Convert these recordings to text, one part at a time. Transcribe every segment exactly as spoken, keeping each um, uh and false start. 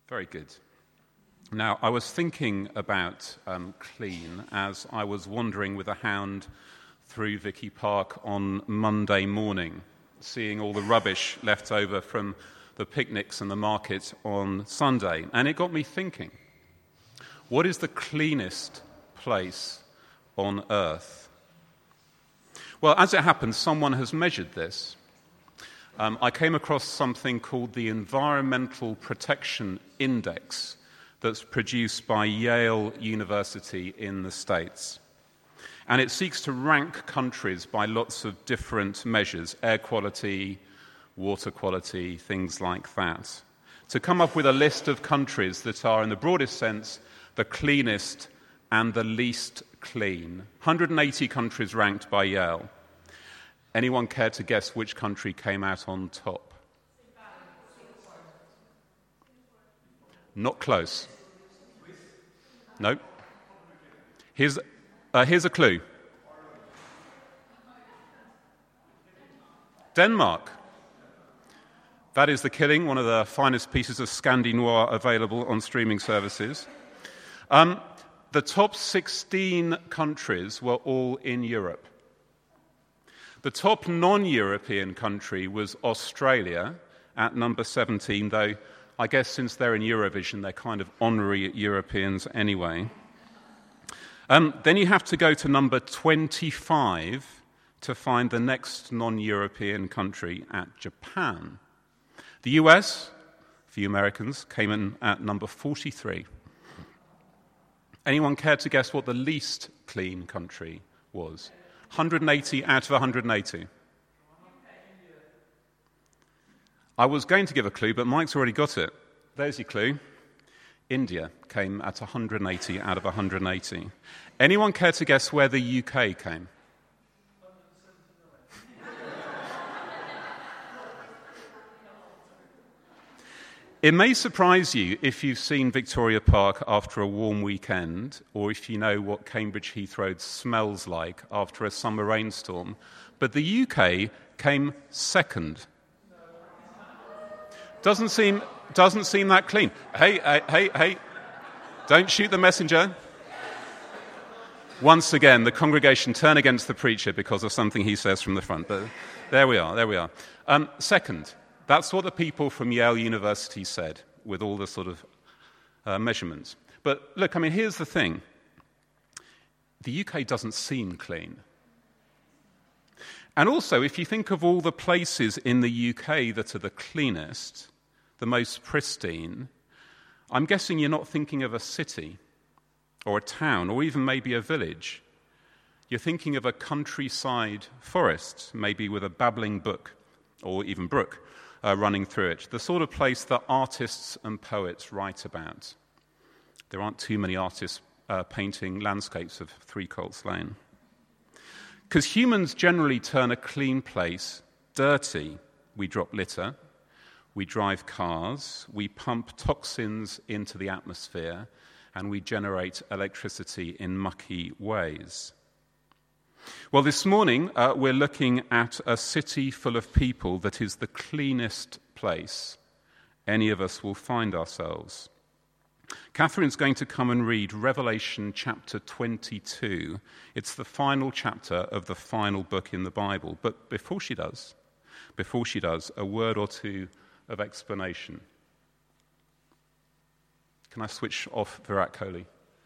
Very good. Now, I was thinking about um, clean as I was wandering with a hound through Vicky Park on Monday morning, seeing all the rubbish left over from the picnics and the market on Sunday. And it got me thinking, what is the cleanest place on earth? Well, as it happens, someone has measured this. Um, I came across something called the Environmental Protection Index that's produced by Yale University in the States. And it seeks to rank countries by lots of different measures, air quality, water quality, things like that, to come up with a list of countries that are, in the broadest sense, the cleanest and the least clean. one hundred eighty countries ranked by Yale. Anyone care to guess which country came out on top? Not close. No. Here's, uh, here's a clue. Denmark. That is The Killing, one of the finest pieces of Scandi noir available on streaming services. Um, the top sixteen countries were all in Europe. The top non-European country was Australia at number seventeen, though I guess since they're in Eurovision, they're kind of honorary Europeans anyway. Um, then you have to go to number twenty-five to find the next non-European country at Japan. The U S, for you Americans, came in at number forty-three. Anyone care to guess what the least clean country was? one hundred eighty out of one hundred eighty. I was going to give a clue, but Mike's already got it. There's your clue. India came at one hundred eighty out of one hundred eighty. Anyone care to guess where the U K came? It may surprise you if you've seen Victoria Park after a warm weekend, or if you know what Cambridge Heathrow smells like after a summer rainstorm, but the U K came second. Doesn't seem, doesn't seem that clean. Hey, hey, hey, hey, don't shoot the messenger. Once again, the congregation turn against the preacher because of something he says from the front. But there we are, there we are. Um, second. That's what the people from Yale University said, with all the sort of uh, measurements. But look, I mean, here's the thing. The U K doesn't seem clean. And also, if you think of all the places in the U K that are the cleanest, the most pristine, I'm guessing you're not thinking of a city or a town or even maybe a village. You're thinking of a countryside forest, maybe with a babbling brook or even brook. Uh, running through it, the sort of place that artists and poets write about. There aren't too many artists uh, painting landscapes of Three Colts Lane. Because humans generally turn a clean place dirty. We drop litter, we drive cars, we pump toxins into the atmosphere, and we generate electricity in mucky ways. Well, this morning uh, we're looking at a city full of people that is the cleanest place any of us will find ourselves. Catherine's going to come and read Revelation chapter twenty-two. It's the final chapter of the final book in the Bible. But before she does, before she does, a word or two of explanation. Can I switch off Virat Kohli?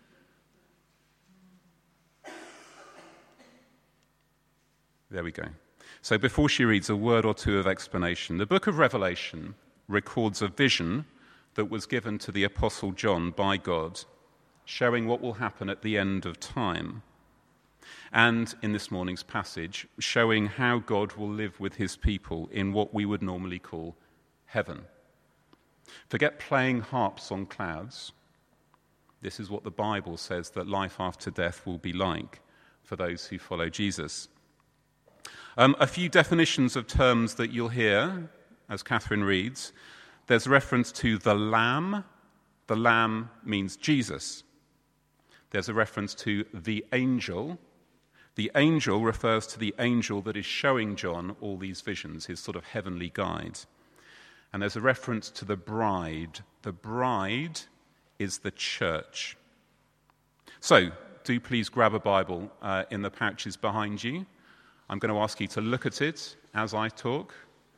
There we go. So before she reads, a word or two of explanation. The book of Revelation records a vision that was given to the Apostle John by God, showing what will happen at the end of time. And in this morning's passage, showing how God will live with his people in what we would normally call heaven. Forget playing harps on clouds. This is what the Bible says that life after death will be like for those who follow Jesus. Um, a few definitions of terms that you'll hear as Catherine reads. There's reference to the Lamb. The Lamb means Jesus. There's a reference to the angel. The angel refers to the angel that is showing John all these visions, his sort of heavenly guide. And there's a reference to the bride. The bride is the church. So, do please grab a Bible uh, in the pouches behind you. I'm going to ask you to look at it as I talk.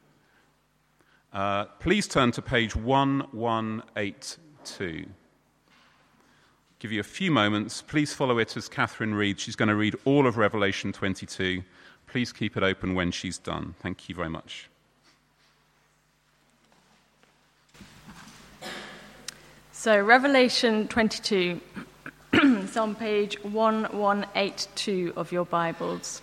Uh, please turn to page one one eight two. Give you a few moments. Please follow it as Catherine reads. She's going to read all of Revelation twenty-two. Please keep it open when she's done. Thank you very much. So, Revelation twenty-two. It's on page one one eight two of your Bibles.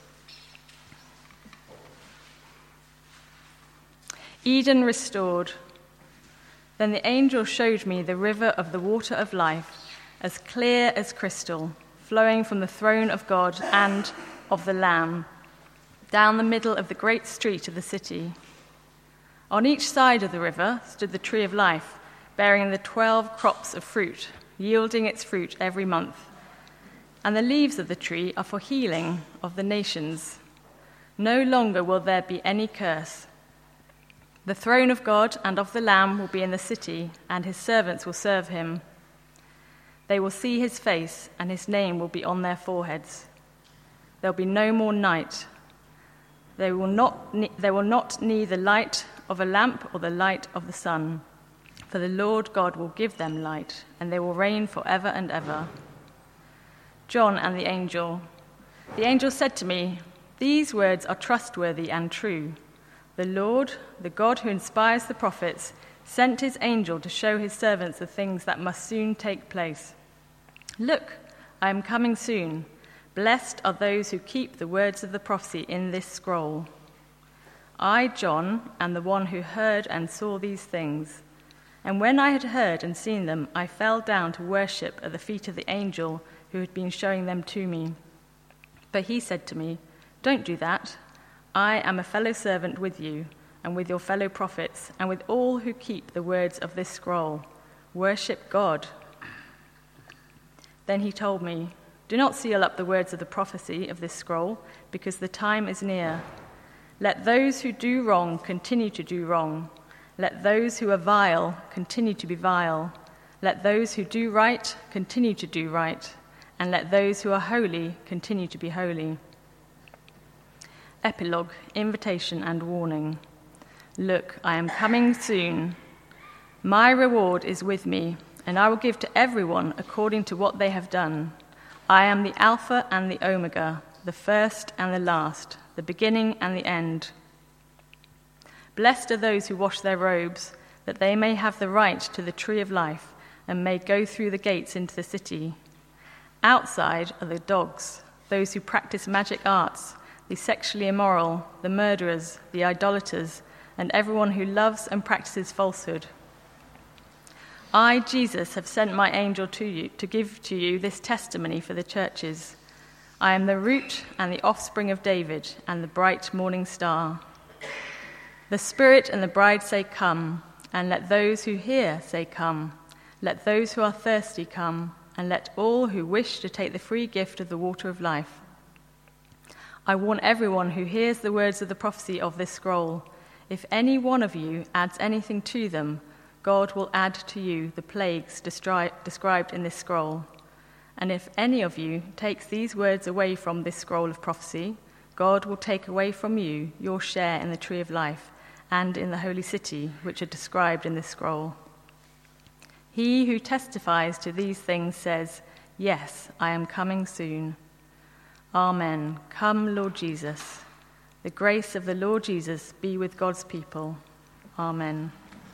Eden restored. Then the angel showed me the river of the water of life, as clear as crystal, flowing from the throne of God and of the Lamb, down the middle of the great street of the city. On each side of the river stood the tree of life, bearing the twelve crops of fruit, yielding its fruit every month. And the leaves of the tree are for healing of the nations. No longer will there be any curse. The throne of God and of the Lamb will be in the city, and his servants will serve him. They will see his face, and his name will be on their foreheads. There will be no more night. They will not, ne- they will not need the light of a lamp or the light of the sun, for the Lord God will give them light, and they will reign forever and ever. John and the angel. The angel said to me, "These words are trustworthy and true. The Lord, the God who inspires the prophets, sent his angel to show his servants the things that must soon take place. Look, I am coming soon. Blessed are those who keep the words of the prophecy in this scroll." I, John, am the one who heard and saw these things. And when I had heard and seen them, I fell down to worship at the feet of the angel who had been showing them to me. But he said to me, "Don't do that. I am a fellow servant with you, and with your fellow prophets, and with all who keep the words of this scroll. Worship God." Then he told me, "Do not seal up the words of the prophecy of this scroll, because the time is near. Let those who do wrong continue to do wrong. Let those who are vile continue to be vile. Let those who do right continue to do right. And let those who are holy continue to be holy." Epilogue, invitation and warning. Look, I am coming soon. My reward is with me, and I will give to everyone according to what they have done. I am the Alpha and the Omega, the first and the last, the beginning and the end. Blessed are those who wash their robes, that they may have the right to the tree of life and may go through the gates into the city. Outside are the dogs, those who practice magic arts, the sexually immoral, the murderers, the idolaters, and everyone who loves and practices falsehood. I, Jesus, have sent my angel to you to give to you this testimony for the churches. I am the root and the offspring of David and the bright morning star. The Spirit and the bride say, "Come," and let those who hear say, "Come." Let those who are thirsty come, and let all who wish to take the free gift of the water of life. I warn everyone who hears the words of the prophecy of this scroll. If any one of you adds anything to them, God will add to you the plagues destri- described in this scroll. And if any of you takes these words away from this scroll of prophecy, God will take away from you your share in the tree of life and in the holy city, which are described in this scroll. He who testifies to these things says, "Yes, I am coming soon." Amen. Come, Lord Jesus. The grace of the Lord Jesus be with God's people. Amen.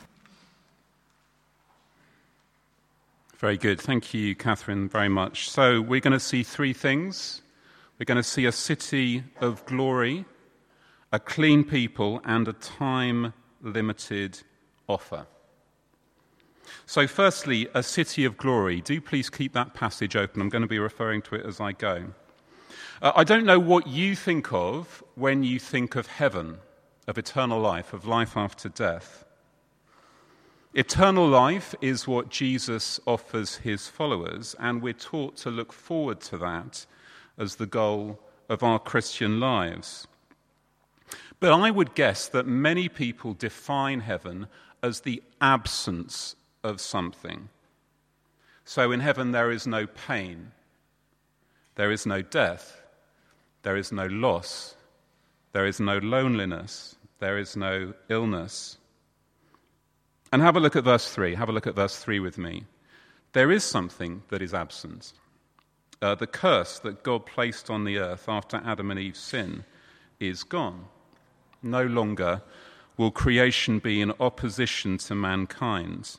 Very good. Thank you, Catherine, very much. So we're going to see three things. We're going to see a city of glory, a clean people, and a time-limited offer. So firstly, a city of glory. Do please keep that passage open. I'm going to be referring to it as I go. Uh, I don't know what you think of when you think of heaven, of eternal life, of life after death. Eternal life is what Jesus offers his followers, and we're taught to look forward to that as the goal of our Christian lives. But I would guess that many people define heaven as the absence of something. So in heaven there is no pain, there is no death, there is no loss, there is no loneliness, there is no illness. And have a look at verse three. Have a look at verse three with me. There is something that is absent. Uh, the curse that God placed on the earth after Adam and Eve's sin is gone. No longer will creation be in opposition to mankind.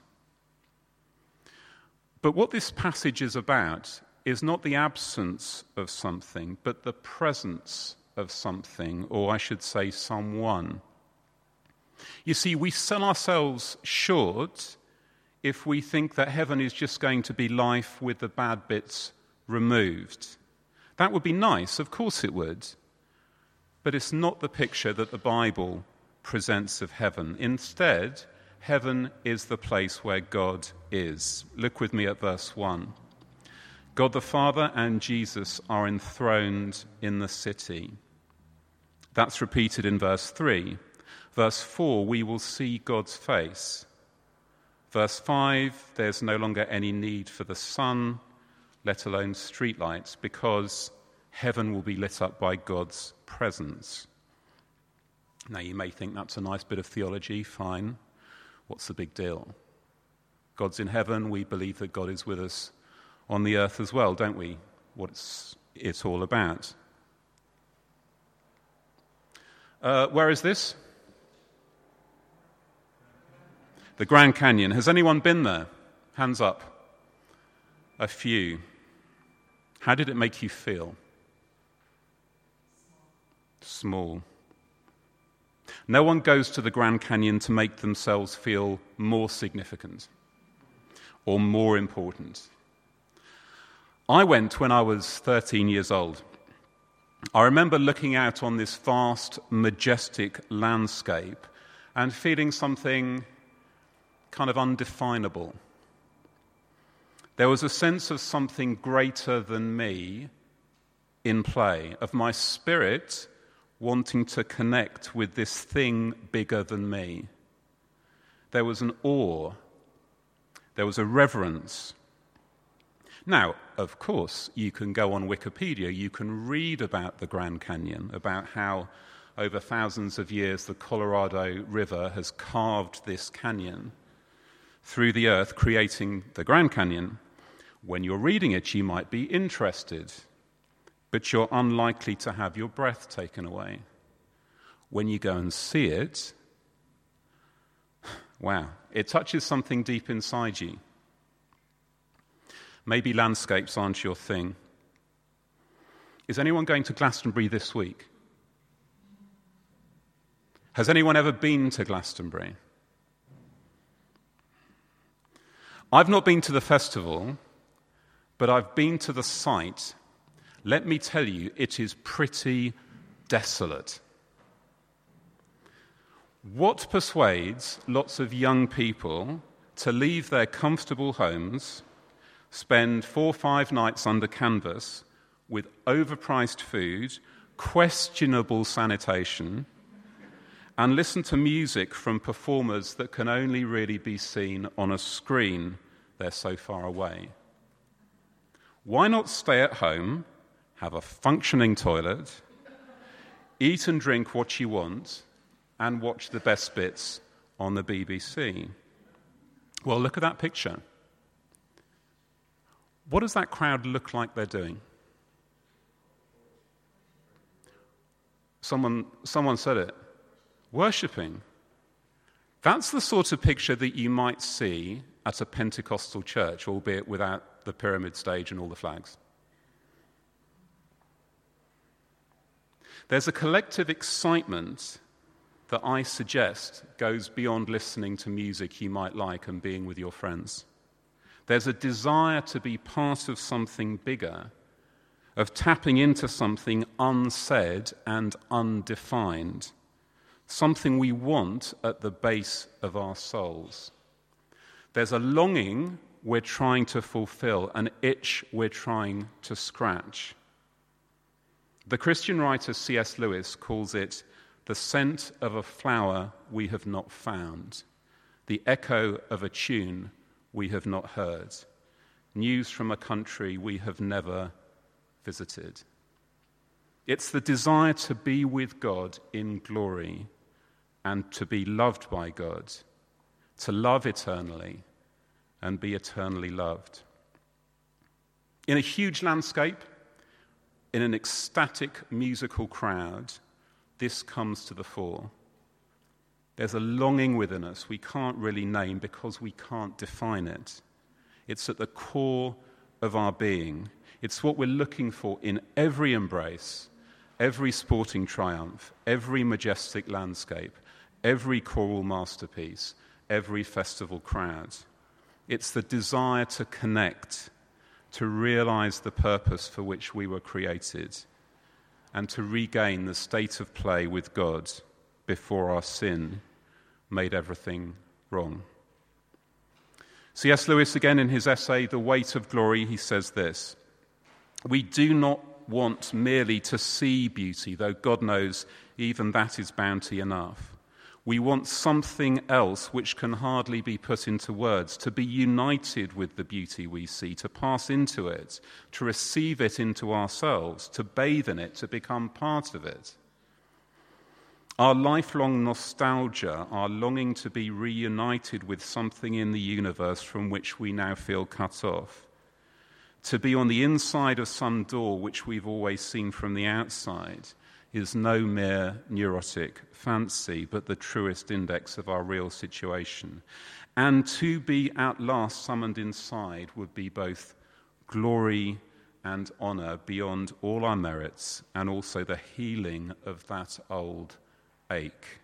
But what this passage is about is not the absence of something, but the presence of something, or I should say someone. You see, we sell ourselves short if we think that heaven is just going to be life with the bad bits removed. That would be nice, of course it would. But it's not the picture that the Bible presents of heaven. Instead, heaven is the place where God is. Look with me at verse one. God the Father and Jesus are enthroned in the city. That's repeated in verse three. Verse four, we will see God's face. Verse five, there's no longer any need for the sun, let alone streetlights, because heaven will be lit up by God's presence. Now, you may think that's a nice bit of theology, fine. What's the big deal? God's in heaven, we believe that God is with us on the earth as well, don't we? What's it all about? Uh, where is this? The Grand Canyon. Has anyone been there? Hands up. A few. How did it make you feel? Small. No one goes to the Grand Canyon to make themselves feel more significant or more important. I went when I was thirteen years old. I remember looking out on this vast, majestic landscape and feeling something kind of undefinable. There was a sense of something greater than me in play, of my spirit wanting to connect with this thing bigger than me. There was an awe. There was a reverence. Now, of course, you can go on Wikipedia, you can read about the Grand Canyon, about how over thousands of years the Colorado River has carved this canyon through the earth, creating the Grand Canyon. When you're reading it, you might be interested, but you're unlikely to have your breath taken away. When you go and see it, wow, it touches something deep inside you. Maybe landscapes aren't your thing. Is anyone going to Glastonbury this week? Has anyone ever been to Glastonbury? I've not been to the festival, but I've been to the site. Let me tell you, it is pretty desolate. What persuades lots of young people to leave their comfortable homes, spend four or five nights under canvas with overpriced food, questionable sanitation, and listen to music from performers that can only really be seen on a screen? They're so far away. Why not stay at home, have a functioning toilet, eat and drink what you want, and watch the best bits on the B B C? Well, look at that picture. What does that crowd look like they're doing? Someone, someone said it. Worshipping. That's the sort of picture that you might see at a Pentecostal church, albeit without the pyramid stage and all the flags. There's a collective excitement that I suggest goes beyond listening to music you might like and being with your friends. There's a desire to be part of something bigger, of tapping into something unsaid and undefined, something we want at the base of our souls. There's a longing we're trying to fulfill, an itch we're trying to scratch. The Christian writer C S Lewis calls it the scent of a flower we have not found, the echo of a tune we have not heard, news from a country we have never visited. It's the desire to be with God in glory and to be loved by God, to love eternally and be eternally loved. In a huge landscape, in an ecstatic musical crowd, this comes to the fore. There's a longing within us we can't really name because we can't define it. It's at the core of our being. It's what we're looking for in every embrace, every sporting triumph, every majestic landscape, every choral masterpiece, every festival crowd. It's the desire to connect, to realize the purpose for which we were created, and to regain the state of play with God before our sin made everything wrong. C S Lewis, again in his essay, The Weight of Glory, he says this: "We do not want merely to see beauty, though God knows even that is bounty enough. We want something else which can hardly be put into words, to be united with the beauty we see, to pass into it, to receive it into ourselves, to bathe in it, to become part of it. Our lifelong nostalgia, our longing to be reunited with something in the universe from which we now feel cut off, to be on the inside of some door which we've always seen from the outside, is no mere neurotic fancy, but the truest index of our real situation. And to be at last summoned inside would be both glory and honor beyond all our merits, and also the healing of that old ache."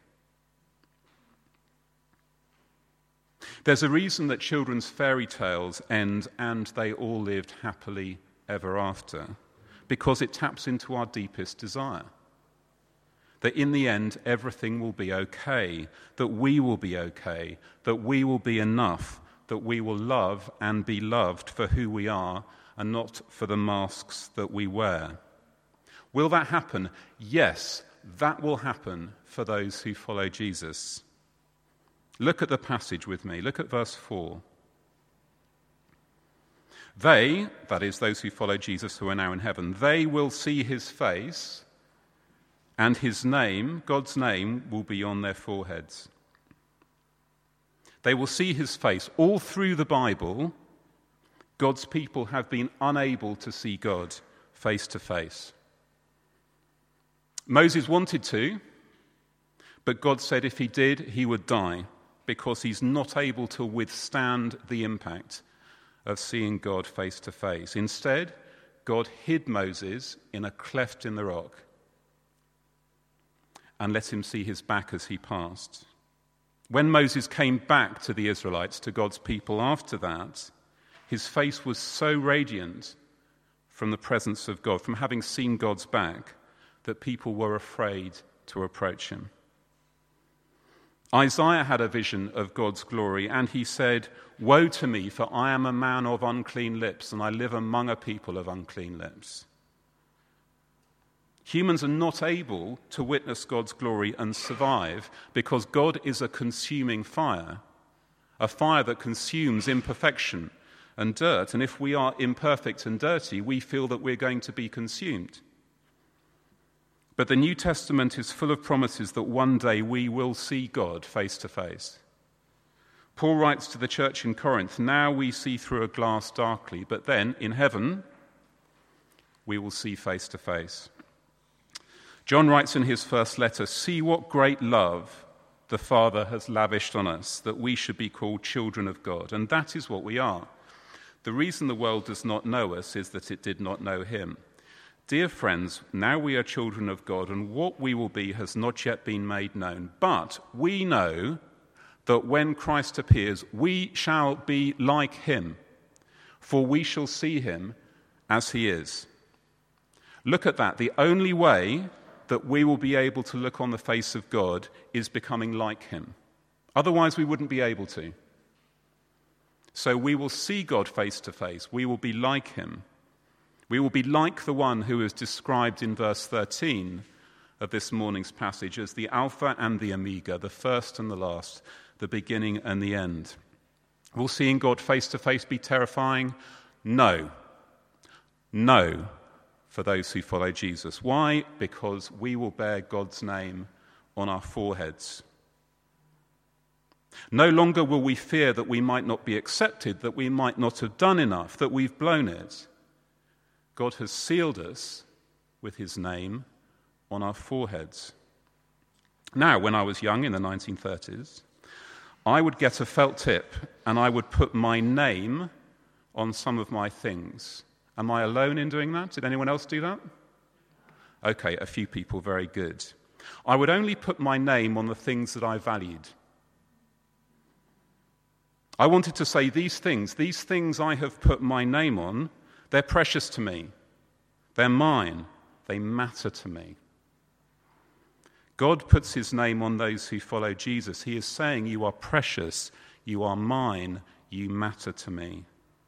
There's a reason that children's fairy tales end and they all lived happily ever after, because it taps into our deepest desire. That in the end, everything will be okay, that we will be okay, that we will be enough, that we will love and be loved for who we are and not for the masks that we wear. Will that happen? Yes, that will happen for those who follow Jesus. Look at the passage with me. Look at verse four. They, that is, those who follow Jesus who are now in heaven, they will see his face, and his name, God's name, will be on their foreheads. They will see his face. All through the Bible, God's people have been unable to see God face to face. Moses wanted to, but God said if he did, he would die, because he's not able to withstand the impact of seeing God face to face. Instead, God hid Moses in a cleft in the rock and let him see his back as he passed. When Moses came back to the Israelites, to God's people after that, his face was so radiant from the presence of God, from having seen God's back, that people were afraid to approach him. Isaiah had a vision of God's glory, and he said, "Woe to me, for I am a man of unclean lips, and I live among a people of unclean lips." Humans are not able to witness God's glory and survive because God is a consuming fire, a fire that consumes imperfection and dirt. And if we are imperfect and dirty, we feel that we're going to be consumed. But the New Testament is full of promises that one day we will see God face to face. Paul writes to the church in Corinth, "Now we see through a glass darkly, but then in heaven we will see face to face." John writes in his first letter, "See what great love the Father has lavished on us, that we should be called children of God." And that is what we are. The reason the world does not know us is that it did not know him. Dear friends, now we are children of God, and what we will be has not yet been made known. But we know that when Christ appears, we shall be like him, for we shall see him as he is. Look at that. The only way that we will be able to look on the face of God is becoming like him. Otherwise, we wouldn't be able to. So we will see God face to face. We will be like him. We will be like the one who is described in verse thirteen of this morning's passage as the Alpha and the Omega, the first and the last, the beginning and the end. Will seeing God face to face be terrifying? No. No, for those who follow Jesus. Why? Because we will bear God's name on our foreheads. No longer will we fear that we might not be accepted, that we might not have done enough, that we've blown it. God has sealed us with his name on our foreheads. Now, when I was young in the nineteen thirties, I would get a felt tip and I would put my name on some of my things. Am I alone in doing that? Did anyone else do that? Okay, a few people, very good. I would only put my name on the things that I valued. I wanted to say these things, these things I have put my name on, they're precious to me. They're mine. They matter to me. God puts his name on those who follow Jesus. He is saying, you are precious, you are mine, you matter to me.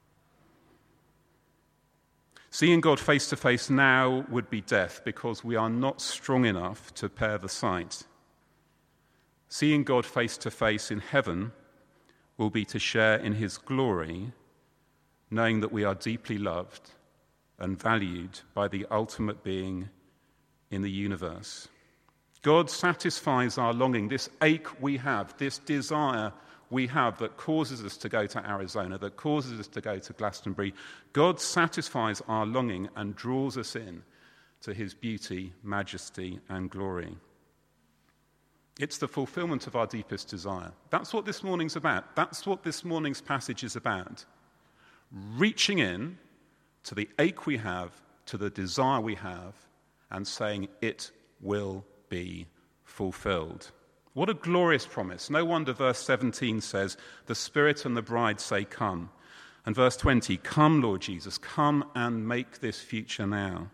Seeing God face to face now would be death because we are not strong enough to bear the sight. Seeing God face to face in heaven will be to share in his glory, knowing that we are deeply loved and valued by the ultimate being in the universe. God satisfies our longing, this ache we have, this desire we have that causes us to go to Arizona, that causes us to go to Glastonbury. God satisfies our longing and draws us in to his beauty, majesty, and glory. It's the fulfillment of our deepest desire. That's what this morning's about. That's what this morning's passage is about. Reaching in to the ache we have, to the desire we have, and saying it will be fulfilled. What a glorious promise. No wonder verse seventeen says, the Spirit and the bride say, come. And verse twenty, come, Lord Jesus, come and make this future now.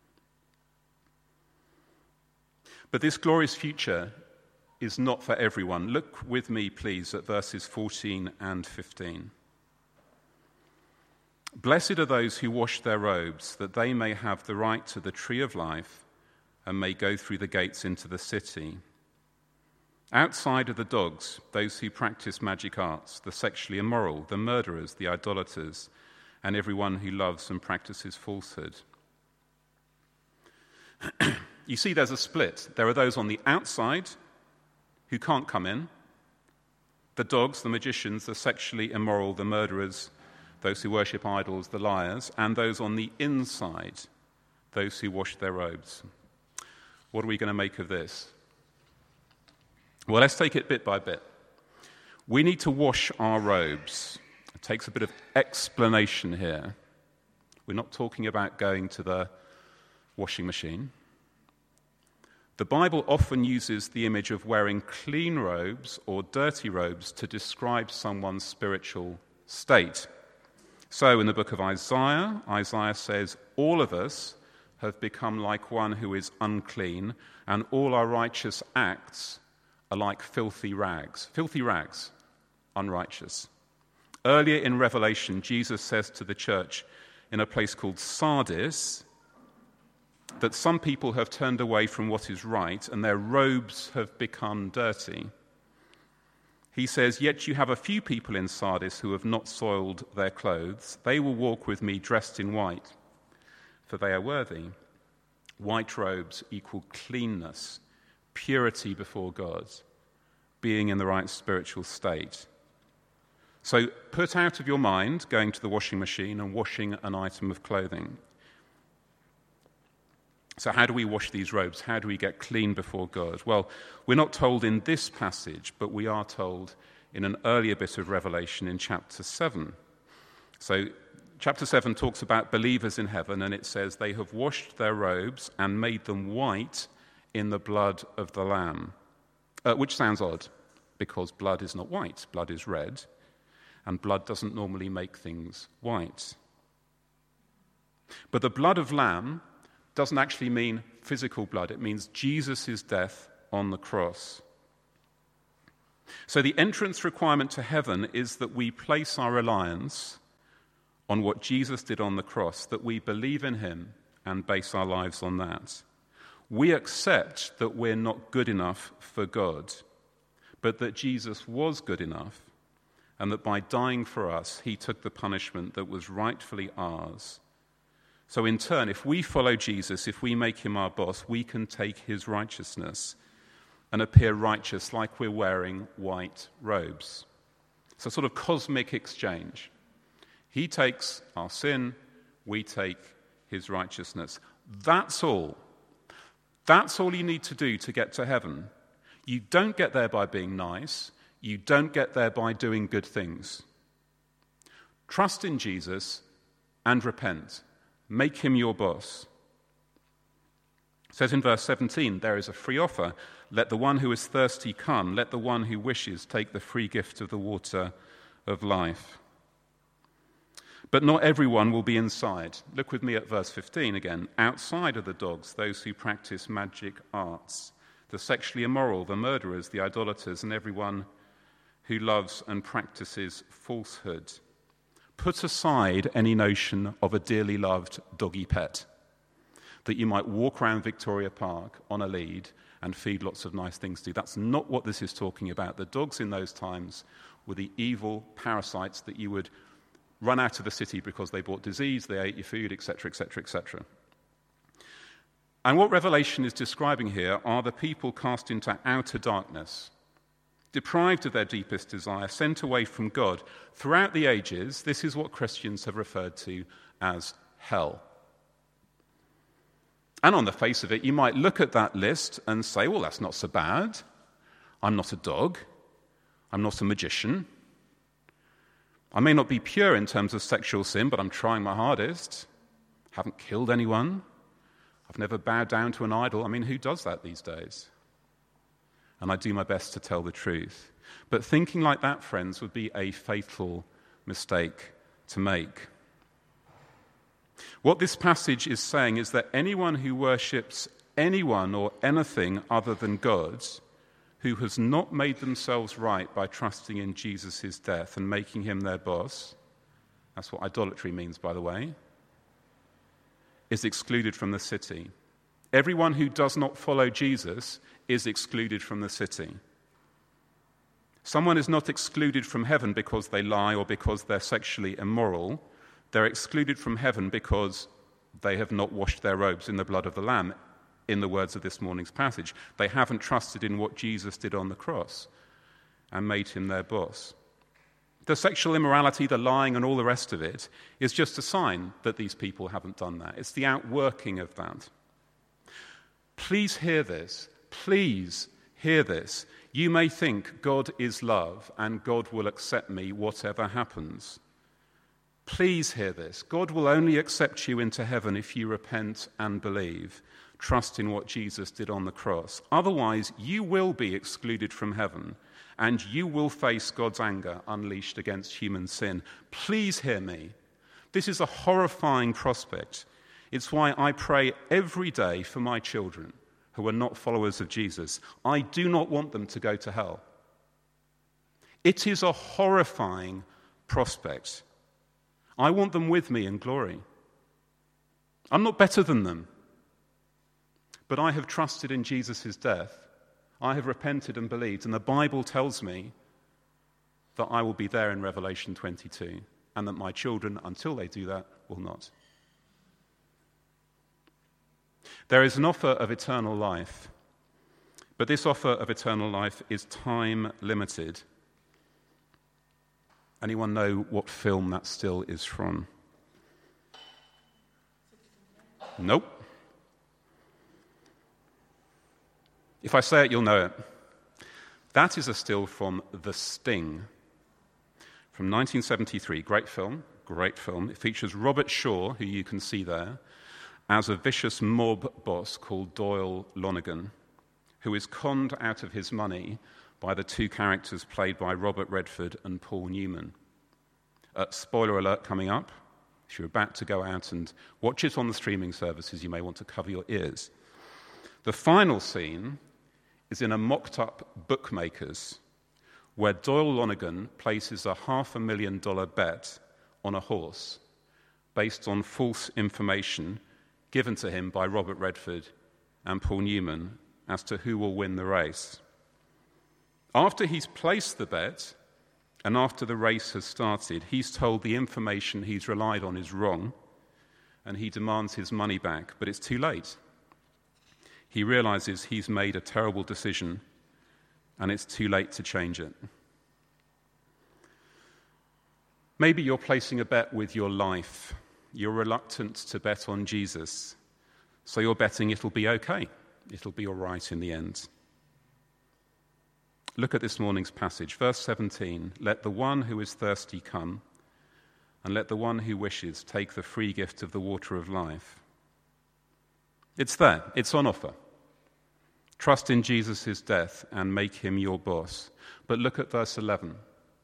But this glorious future is not for everyone. Look with me, please, at verses fourteen and fifteen. Blessed are those who wash their robes, that they may have the right to the tree of life and may go through the gates into the city. Outside are the dogs, those who practice magic arts, the sexually immoral, the murderers, the idolaters, and everyone who loves and practices falsehood. You see, there's a split. There are those on the outside who can't come in. The dogs, the magicians, the sexually immoral, the murderers, those who worship idols, the liars, and those on the inside, those who wash their robes. What are we going to make of this? Well, let's take it bit by bit. We need to wash our robes. It takes a bit of explanation here. We're not talking about going to the washing machine. The Bible often uses the image of wearing clean robes or dirty robes to describe someone's spiritual state. So in the book of Isaiah, Isaiah says, all of us have become like one who is unclean, and all our righteous acts are like filthy rags. Filthy rags, unrighteous. Earlier in Revelation, Jesus says to the church in a place called Sardis that some people have turned away from what is right and their robes have become dirty. He says, yet you have a few people in Sardis who have not soiled their clothes. They will walk with me dressed in white, for they are worthy. White robes equal cleanness, purity before God, being in the right spiritual state. So put out of your mind going to the washing machine and washing an item of clothing. So how do we wash these robes? How do we get clean before God? Well, we're not told in this passage, but we are told in an earlier bit of Revelation in chapter seven. So chapter seven talks about believers in heaven, and it says they have washed their robes and made them white in the blood of the Lamb, uh, which sounds odd because blood is not white, blood is red, and blood doesn't normally make things white. But the blood of Lamb doesn't actually mean physical blood. It means Jesus' death on the cross. So the entrance requirement to heaven is that we place our reliance on what Jesus did on the cross, that we believe in him and base our lives on that. We accept that we're not good enough for God, but that Jesus was good enough, and that by dying for us, he took the punishment that was rightfully ours. So in turn, if we follow Jesus, if we make him our boss, we can take his righteousness and appear righteous like we're wearing white robes. It's a sort of cosmic exchange. He takes our sin, we take his righteousness. That's all. That's all you need to do to get to heaven. You don't get there by being nice. You don't get there by doing good things. Trust in Jesus and repent. Make him your boss. It says in verse seventeen, there is a free offer. Let the one who is thirsty come. Let the one who wishes take the free gift of the water of life. But not everyone will be inside. Look with me at verse fifteen again. Outside are the dogs, those who practice magic arts, the sexually immoral, the murderers, the idolaters, and everyone who loves and practices falsehood. Put aside any notion of a dearly loved doggy pet, that you might walk around Victoria Park on a lead and feed lots of nice things to. That's not what this is talking about. The dogs in those times were the evil parasites that you would run out of the city because they brought disease, they ate your food, et cetera, et cetera, et cetera. And what Revelation is describing here are the people cast into outer darkness, deprived of their deepest desire, sent away from God. Throughout the ages, this is what Christians have referred to as hell. And on the face of it, you might look at that list and say, well, that's not so bad. I'm not a dog. I'm not a magician. I may not be pure in terms of sexual sin, but I'm trying my hardest. Haven't killed anyone. I've never bowed down to an idol. I mean, who does that these days? And I do my best to tell the truth. But thinking like that, friends, would be a fatal mistake to make. What this passage is saying is that anyone who worships anyone or anything other than God, who has not made themselves right by trusting in Jesus' death and making him their boss, that's what idolatry means, by the way, is excluded from the city. Everyone who does not follow Jesus is excluded from the city. Someone is not excluded from heaven because they lie or because they're sexually immoral. They're excluded from heaven because they have not washed their robes in the blood of the Lamb, in the words of this morning's passage. They haven't trusted in what Jesus did on the cross and made him their boss. The sexual immorality, the lying, and all the rest of it is just a sign that these people haven't done that. It's the outworking of that. Please hear this. Please hear this. You may think God is love and God will accept me whatever happens. Please hear this. God will only accept you into heaven if you repent and believe. Trust in what Jesus did on the cross. Otherwise, you will be excluded from heaven and you will face God's anger unleashed against human sin. Please hear me. This is a horrifying prospect. It's why I pray every day for my children who are not followers of Jesus. I do not want them to go to hell. It is a horrifying prospect. I want them with me in glory. I'm not better than them. But I have trusted in Jesus' death. I have repented and believed. And the Bible tells me that I will be there in Revelation twenty-two. And that my children, until they do that, will not. There is an offer of eternal life. But this offer of eternal life is time limited. Anyone know what film that still is from? Nope. If I say it, you'll know it. That is a still from The Sting, from nineteen seventy-three. Great film, great film. It features Robert Shaw, who you can see there, as a vicious mob boss called Doyle Lonergan, who is conned out of his money by the two characters played by Robert Redford and Paul Newman. Uh, spoiler alert coming up. If you're about to go out and watch it on the streaming services, you may want to cover your ears. The final scene is in a mocked-up bookmaker's, where Doyle Lonergan places a half a million dollar bet on a horse based on false information given to him by Robert Redford and Paul Newman as to who will win the race. After he's placed the bet and after the race has started, he's told the information he's relied on is wrong and he demands his money back, but it's too late. He realizes he's made a terrible decision and it's too late to change it. Maybe you're placing a bet with your life. You're reluctant to bet on Jesus, so you're betting it'll be okay. It'll be all right in the end. Look at this morning's passage, verse seventeen. Let the one who is thirsty come, and let the one who wishes take the free gift of the water of life. It's there. It's on offer. Trust in Jesus' death and make him your boss. But look at verse eleven.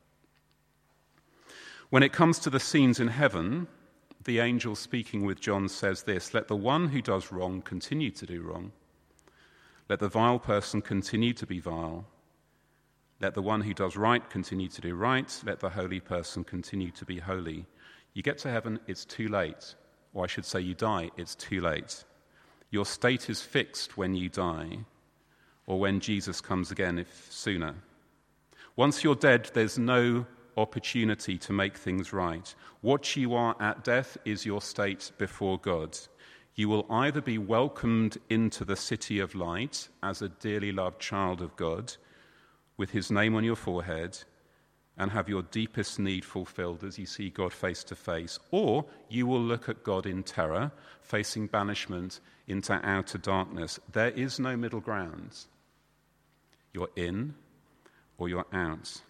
When it comes to the scenes in heaven, the angel speaking with John says this: let the one who does wrong continue to do wrong. Let the vile person continue to be vile. Let the one who does right continue to do right. Let the holy person continue to be holy. You get to heaven, it's too late. Or I should say you die, it's too late. Your state is fixed when you die, or when Jesus comes again, if sooner. Once you're dead, there's no opportunity to make things right. What you are at death is your state before God. You will either be welcomed into the city of light as a dearly loved child of God, with his name on your forehead, and have your deepest need fulfilled as you see God face to face, or you will look at God in terror, facing banishment into outer darkness. There is no middle ground. You're in or you're out.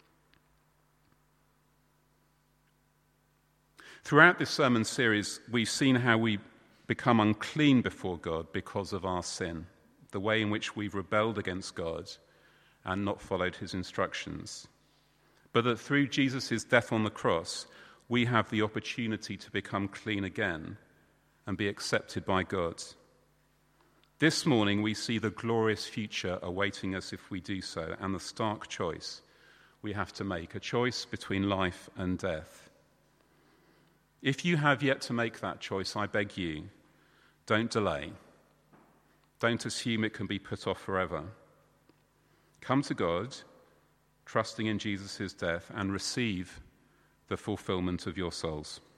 Throughout this sermon series, we've seen how we become unclean before God because of our sin, the way in which we've rebelled against God and not followed his instructions. But that through Jesus' death on the cross, we have the opportunity to become clean again and be accepted by God. This morning, we see the glorious future awaiting us if we do so, and the stark choice we have to make, a choice between life and death. If you have yet to make that choice, I beg you, don't delay. Don't assume it can be put off forever. Come to God, trusting in Jesus' death, and receive the fulfillment of your souls.